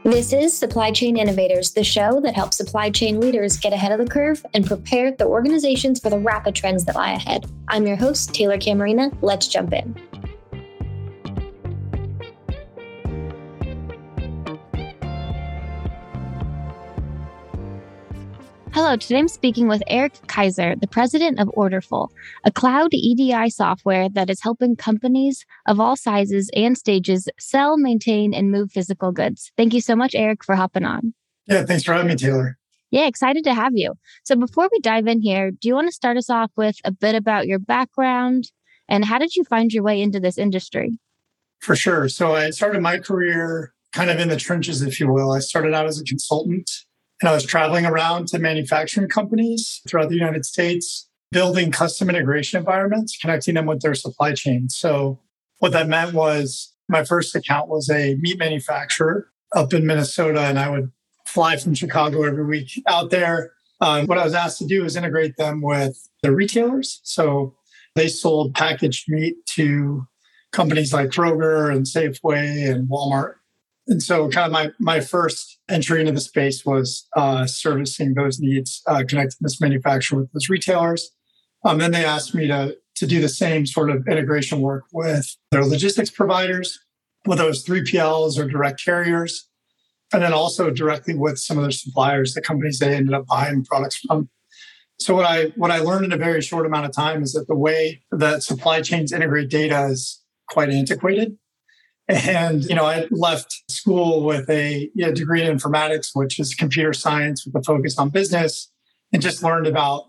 This is Supply Chain Innovators, the show that helps supply chain leaders get ahead of the curve and prepare their organizations for the rapid trends that lie ahead. I'm your host, Taylor Camarina. Let's jump in. Hello, today I'm speaking with Eric Kaiser, the president of Orderful, a cloud EDI software that is helping companies of all sizes and stages sell, maintain, and move physical goods. Thank you so much, Eric, for hopping on. Yeah, thanks for having me, Taylor. Yeah, excited to have you. So before we dive in here, do you want to start us off with a bit about your background and how did you find your way into this industry? For sure. So I started my career kind of in the trenches, if you will. I started out as a consultant. And I was traveling around to manufacturing companies throughout the United States, building custom integration environments, connecting them with their supply chain. So what that meant was my first account was a meat manufacturer up in Minnesota, and I would fly from Chicago every week out there. What I was asked to do is integrate them with the retailers. So they sold packaged meat to companies like Kroger and Safeway and Walmart. And so kind of my first entry into the space was servicing those needs, connecting this manufacturer with those retailers. Then they asked me to do the same sort of integration work with their logistics providers, whether it was 3PLs or direct carriers, and then also directly with some of their suppliers, the companies they ended up buying products from. So what I learned in a very short amount of time is that the way that supply chains integrate data is quite antiquated. And, I left school with a degree in informatics, which is computer science with a focus on business, and just learned about,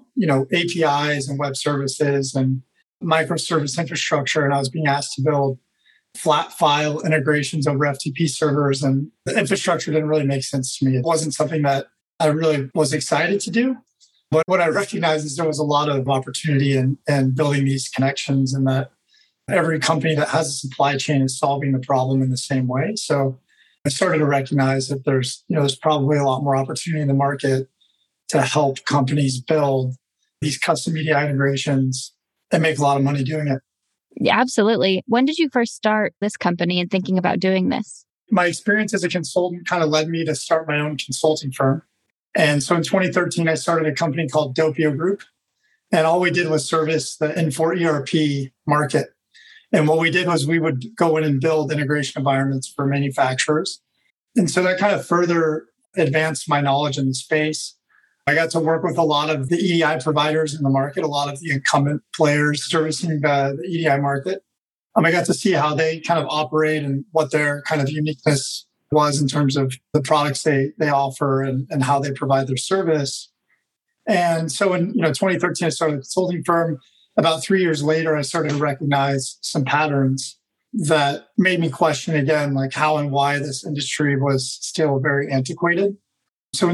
APIs and web services and microservice infrastructure. And I was being asked to build flat file integrations over FTP servers, and the infrastructure didn't really make sense to me. It wasn't something that I really was excited to do. But what I recognized is there was a lot of opportunity in building these connections, and that every company that has a supply chain is solving the problem in the same way. So I started to recognize that there's probably a lot more opportunity in the market to help companies build these custom EDI integrations and make a lot of money doing it. Yeah, absolutely. When did you first start this company and thinking about doing this? My experience as a consultant kind of led me to start my own consulting firm. And so in 2013, I started a company called Doppio Group. And all we did was service the Infor ERP market. And what we did was we would go in and build integration environments for manufacturers. And so that kind of further advanced my knowledge in the space. I got to work with a lot of the EDI providers in the market, a lot of the incumbent players servicing the EDI market. I got to see how they kind of operate and what their kind of uniqueness was in terms of the products they offer and how they provide their service. And so in 2013, I started a consulting firm. About 3 years later, I started to recognize some patterns that made me question again, like how and why this industry was still very antiquated. So in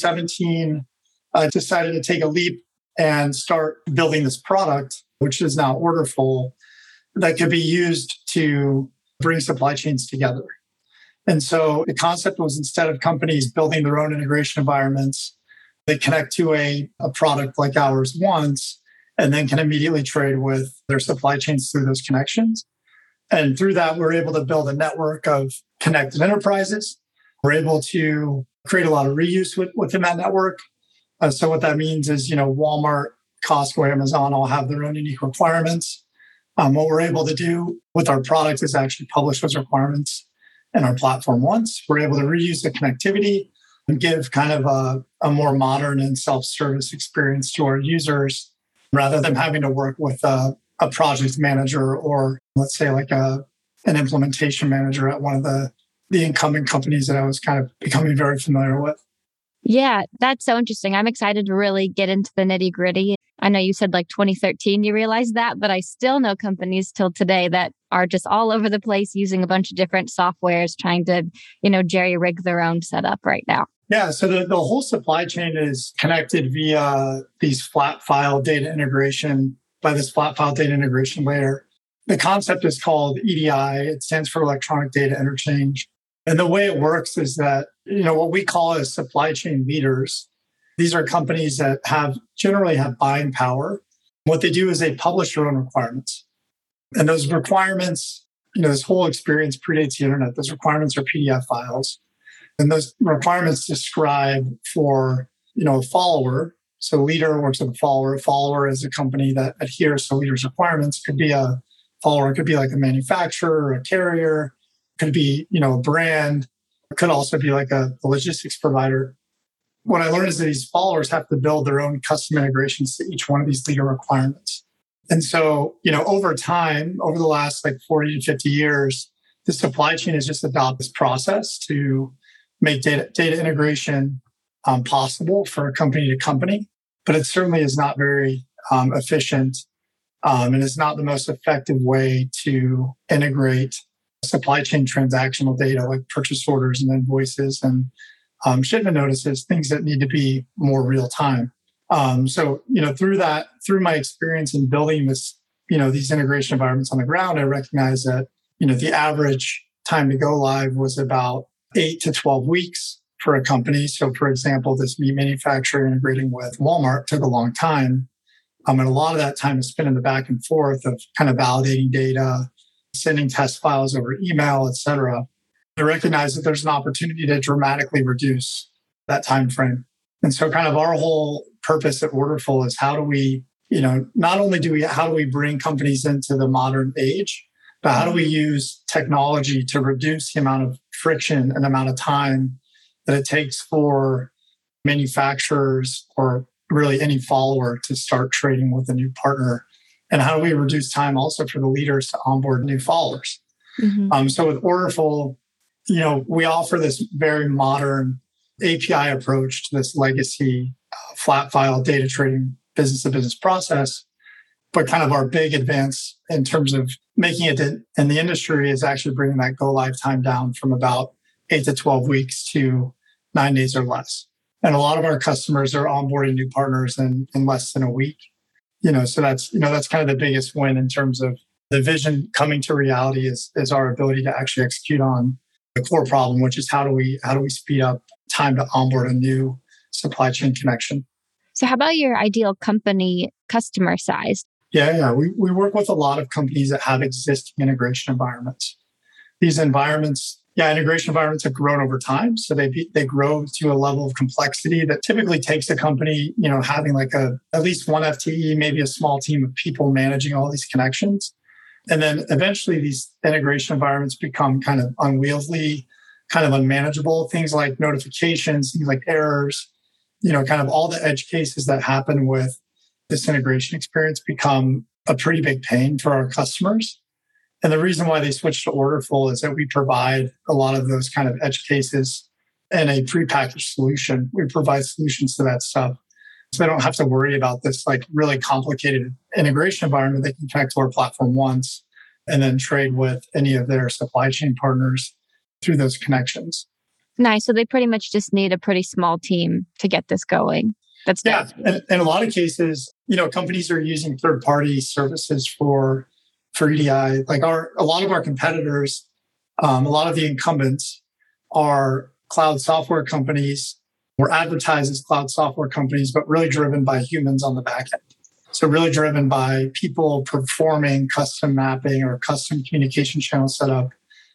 2017, I decided to take a leap and start building this product, which is now Orderful, that could be used to bring supply chains together. And so the concept was, instead of companies building their own integration environments, they connect to a product like ours once, and then can immediately trade with their supply chains through those connections. And through that, we're able to build a network of connected enterprises. We're able to create a lot of reuse within that network. So what that means is, Walmart, Costco, Amazon all have their own unique requirements. What we're able to do with our product is actually publish those requirements in our platform once. We're able to reuse the connectivity and give kind of a more modern and self-service experience to our users, rather than having to work with a project manager or, let's say, like an implementation manager at one of the incumbent companies that I was kind of becoming very familiar with. Yeah, that's so interesting. I'm excited to really get into the nitty gritty. I know you said like 2013 you realized that, but I still know companies till today that are just all over the place using a bunch of different softwares, trying to, jerry rig their own setup right now. Yeah, so the whole supply chain is connected via these flat file data integration, by this flat file data integration layer. The concept is called EDI. It stands for electronic data interchange. And the way it works is that, what we call as supply chain leaders, these are companies that generally have buying power. What they do is they publish their own requirements. And those requirements, this whole experience predates the internet. Those requirements are PDF files. And those requirements describe for, a follower. So leader works with a follower. A follower is a company that adheres to leader's requirements. Could be a follower, could be like a manufacturer, a carrier, could be, a brand, it could also be like a logistics provider. What I learned is that these followers have to build their own custom integrations to each one of these leader requirements. And so, over time, over the last like 40 to 50 years, the supply chain has just adopted this process to make data integration possible for company to company. But it certainly is not very efficient and is not the most effective way to integrate supply chain transactional data like purchase orders and invoices and shipment notices, things that need to be more real time. So, through my experience in building this, these integration environments on the ground, I recognize that, the average time to go live was about 8 to 12 weeks for a company. So, for example, this meat manufacturer integrating with Walmart took a long time. And a lot of that time is spent in the back and forth of kind of validating data, sending test files over email, et cetera. I recognize that there's an opportunity to dramatically reduce that time frame. And so kind of our whole purpose at Orderful is how do we, not only how do we bring companies into the modern age, but how do we use technology to reduce the amount of friction and amount of time that it takes for manufacturers or really any follower to start trading with a new partner? And how do we reduce time also for the leaders to onboard new followers? Mm-hmm. So with Orderful, we offer this very modern API approach to this legacy flat file data trading business to business process. But kind of our big advance in terms of making it in the industry is actually bringing that go live time down from about 8 to 12 weeks to 9 days or less. And a lot of our customers are onboarding new partners in less than a week. So that's kind of the biggest win in terms of the vision coming to reality is our ability to actually execute on the core problem, which is how do we speed up time to onboard a new supply chain connection. So how about your ideal company customer size? Yeah. We work with a lot of companies that have existing integration environments. These environments, integration environments have grown over time. So they grow to a level of complexity that typically takes a company, having like at least one FTE, maybe a small team of people managing all these connections. And then eventually these integration environments become kind of unwieldy, kind of unmanageable. Things like notifications, things like errors, kind of all the edge cases that happen with this integration experience become a pretty big pain for our customers. And the reason why they switched to Orderful is that we provide a lot of those kind of edge cases in a prepackaged solution. We provide solutions to that stuff. So they don't have to worry about this like really complicated integration environment. They can connect to our platform once and then trade with any of their supply chain partners through those connections. Nice. So they pretty much just need a pretty small team to get this going. That's nice. And in a lot of cases, companies are using third-party services for EDI. Like a lot of our competitors, a lot of the incumbents are cloud software companies. We're advertised as cloud software companies, but really driven by humans on the back end. So really driven by people performing custom mapping or custom communication channel setup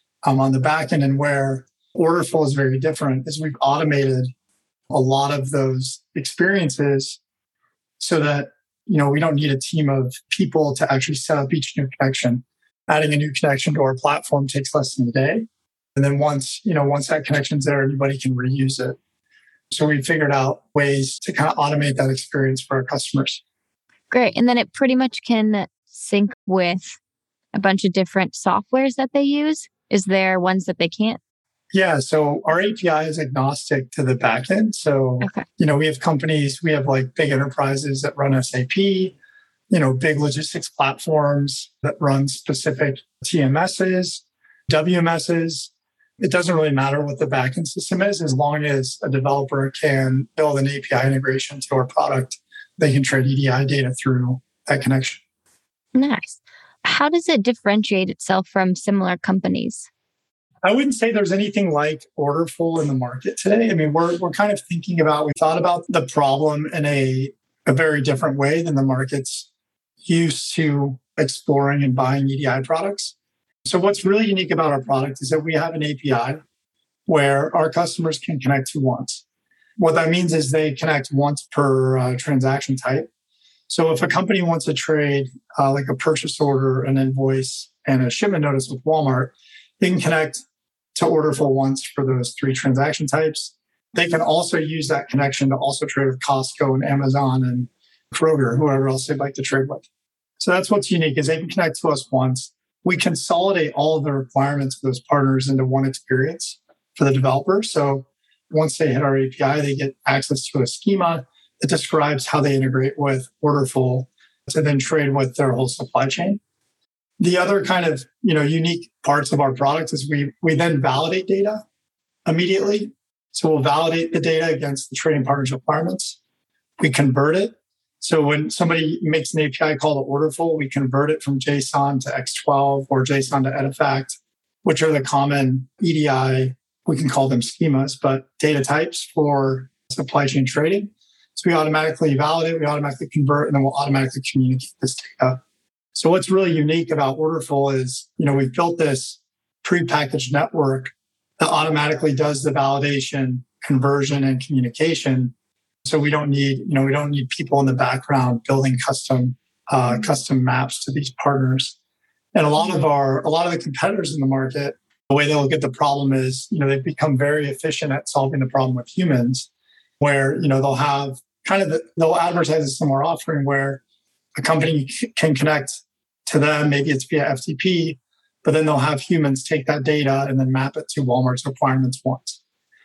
on the back end. And where Orderful is very different is we've automated a lot of those experiences so that, we don't need a team of people to actually set up each new connection. Adding a new connection to our platform takes less than a day. And then once that connection's there, anybody can reuse it. So we figured out ways to kind of automate that experience for our customers. Great. And then it pretty much can sync with a bunch of different softwares that they use. Is there ones that they can't? Yeah. So our API is agnostic to the backend. So, we have companies, we have like big enterprises that run SAP, big logistics platforms that run specific TMSs, WMSs. It doesn't really matter what the backend system is, as long as a developer can build an API integration to our product, they can trade EDI data through that connection. Nice. How does it differentiate itself from similar companies? I wouldn't say there's anything like Orderful in the market today. I mean, we thought about the problem in a very different way than the market's used to exploring and buying EDI products. So what's really unique about our product is that we have an API where our customers can connect to once. What that means is they connect once per transaction type. So if a company wants to trade like a purchase order, an invoice, and a shipment notice with Walmart, they can connect to Orderful once for those three transaction types. They can also use that connection to also trade with Costco and Amazon and Kroger, whoever else they'd like to trade with. So that's what's unique is they can connect to us once. We consolidate all of the requirements of those partners into one experience for the developer. So once they hit our API, they get access to a schema that describes how they integrate with Orderful to then trade with their whole supply chain. The other kind of unique parts of our product is we then validate data immediately. So we'll validate the data against the trading partner's requirements. We convert it. So when somebody makes an API call to Orderful, we convert it from JSON to X12 or JSON to Edifact, which are the common EDI, we can call them schemas, but data types for supply chain trading. So we automatically validate, we automatically convert, and then we'll automatically communicate this data. So what's really unique about Orderful is, we've built this prepackaged network that automatically does the validation, conversion, and communication. So we don't need people in the background building custom maps to these partners. And a lot of the competitors in the market, the way they look at the problem is, they've become very efficient at solving the problem with humans, where they'll have they'll advertise a similar offering where a company can connect to them, maybe it's via FTP, but then they'll have humans take that data and then map it to Walmart's requirements once.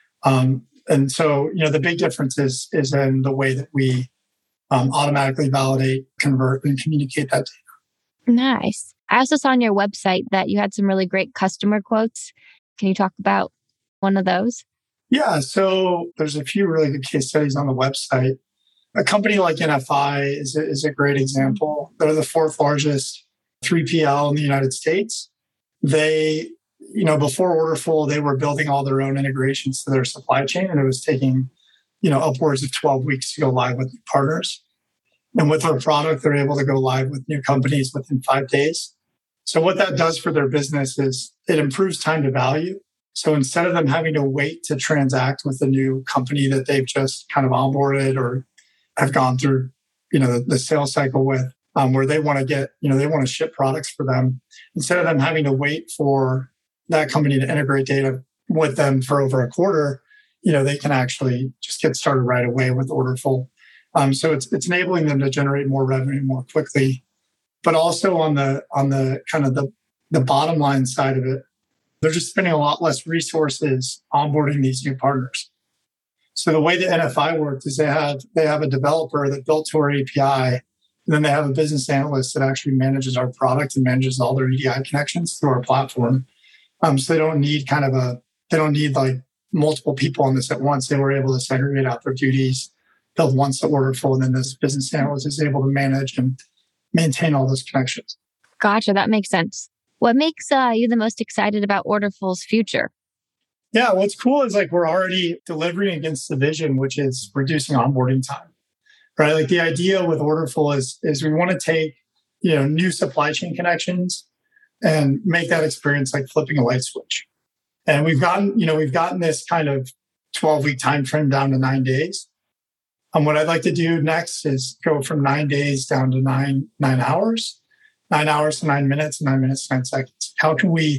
And so, the big difference is in the way that we automatically validate, convert, and communicate that data. Nice. I also saw on your website that you had some really great customer quotes. Can you talk about one of those? Yeah. So there's a few really good case studies on the website. A company like NFI is a great example. They're the fourth largest 3PL in the United States. They, before Orderful, they were building all their own integrations to their supply chain, and it was taking, upwards of 12 weeks to go live with new partners. And with our product, they're able to go live with new companies within 5 days. So what that does for their business is it improves time to value. So instead of them having to wait to transact with a new company that they've just kind of onboarded or have gone through, the sales cycle with, where they want to get, they want to ship products for them, instead of them having to wait for that company to integrate data with them for over a quarter, they can actually just get started right away with Orderful. So it's enabling them to generate more revenue more quickly, but also on the kind of the bottom line side of it, they're just spending a lot less resources onboarding these new partners. So the way that NFI worked is they have a developer that built to our API, and then they have a business analyst that actually manages our product and manages all their EDI connections through our platform. So they don't need like multiple people on this at once. They were able to segregate out their duties, build once the Orderful, and then this business analyst is able to manage and maintain all those connections. Gotcha. That makes sense. What makes you the most excited about Orderful's future? Yeah, what's cool is we're already delivering against the vision, which is reducing onboarding time, right? Like the idea with Orderful is we want to take, new supply chain connections and make that experience like flipping a light switch. And we've gotten this kind of 12-week time frame down to 9 days. What I'd like to do next is go from 9 days down to 9 hours, 9 hours to 9 minutes, 9 minutes to 9 seconds. How can we,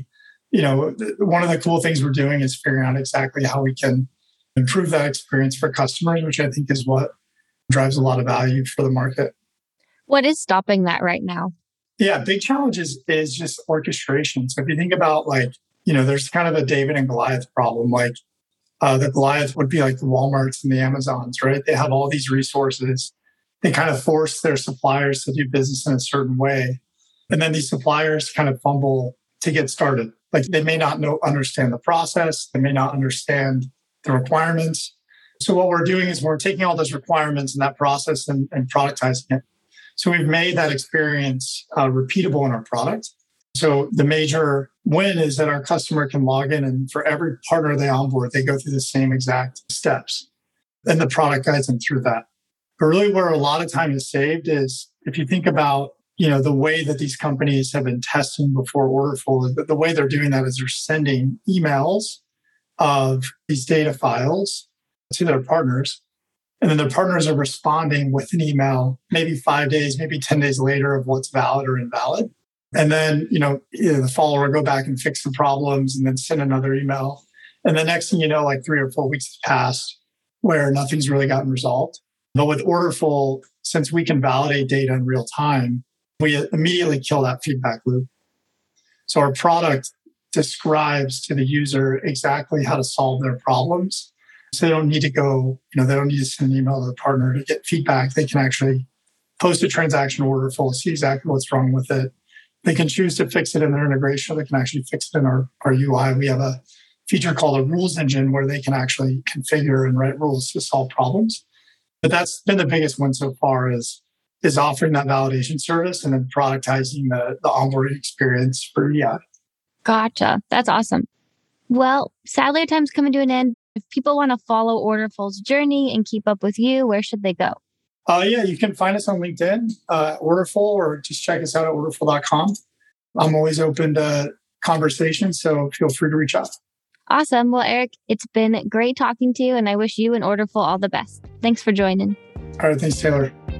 one of the cool things we're doing is figuring out exactly how we can improve that experience for customers, which I think is what drives a lot of value for the market. What is stopping that right now? Yeah, big challenge is just orchestration. So if you think about there's kind of a David and Goliath problem. The Goliath would be like the Walmarts and the Amazons, right? They have all these resources. They kind of force their suppliers to do business in a certain way. And then these suppliers kind of fumble to get started. They may not understand the process. They may not understand the requirements. So what we're doing is we're taking all those requirements and that process and productizing it. So we've made that experience repeatable in our product. So the major win is that our customer can log in, and for every partner they onboard, they go through the same exact steps. And the product guides them through that. But really where a lot of time is saved is if you think about the way that these companies have been testing before Orderful, the way they're doing that is they're sending emails of these data files to their partners. And then their partners are responding with an email, maybe 5 days, maybe 10 days later of what's valid or invalid. And then, the follower will go back and fix the problems and then send another email. And the next thing you know, like 3 or 4 weeks has passed where nothing's really gotten resolved. But with Orderful, since we can validate data in real time, we immediately kill that feedback loop. So our product describes to the user exactly how to solve their problems. So they don't need to go, they don't need to send an email to the partner to get feedback. They can actually post a transaction Orderful, see exactly what's wrong with it. They can choose to fix it in their integration, or they can actually fix it in our UI. We have a feature called a rules engine where they can actually configure and write rules to solve problems. But that's been the biggest one so far is offering that validation service and then productizing the onboarding experience for EI. Gotcha. That's awesome. Well, sadly, our time's coming to an end. If people want to follow Orderful's journey and keep up with you, where should they go? You can find us on LinkedIn, Orderful, or just check us out at orderful.com. I'm always open to conversation, so feel free to reach out. Awesome. Well, Eric, it's been great talking to you, and I wish you and Orderful all the best. Thanks for joining. All right. Thanks, Taylor.